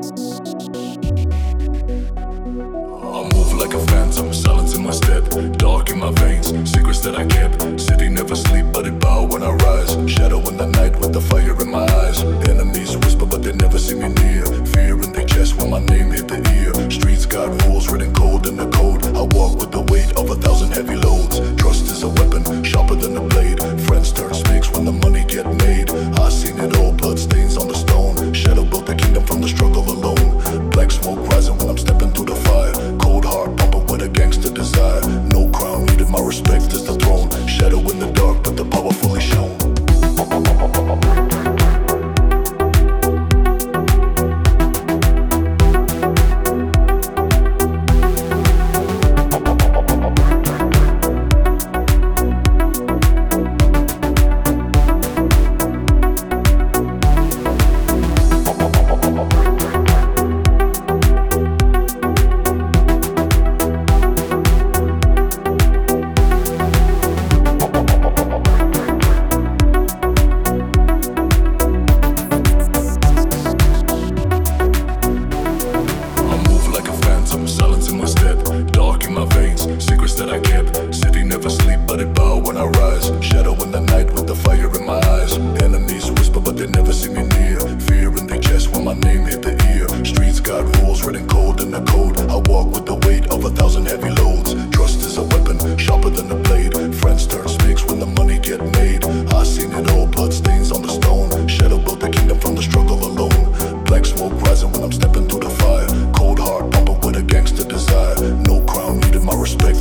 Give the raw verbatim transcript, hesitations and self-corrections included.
I move like a phantom, silence in my step, dark in my veins, secrets that I kept. City never sleep, but it bow when I rise. Shadow in the night with the fire in my eyes. Enemies whisper, but they never see me near. Fear in their chest when my name hit the ear. Streets got rules written cold in the code. I walk with the weight of a thousand heavy loads. Trust is a weapon, sharper than a blade. Friends turn snakes when the money get made. I seen it all, blood stains on the stone. Shadow built the kingdom from the struggle alone. Black smoke rising when I'm stepping through the fire. Cold heart pumping with a gangster desire. No crown needed, my respect is the throne. Shadow in the dark, but the power fully shown. Secrets that I kept. City never sleep, but it bow when I rise. Shadow in the night with the fire in my eyes. Enemies whisper, but they never see me near. Fear in their chest when my name hit the ear. Streets got rules written cold in the code. I walk with the weight of a thousand heavy loads. Trust is a weapon, sharper than a blade. Friends turn snakes when the money get made. I seen it all, blood stains on the stone. Shadow built the kingdom from the struggle alone. Black smoke rising when I'm stepping through the fire. Cold heart pumping with a gangster desire. No crown needed, my respect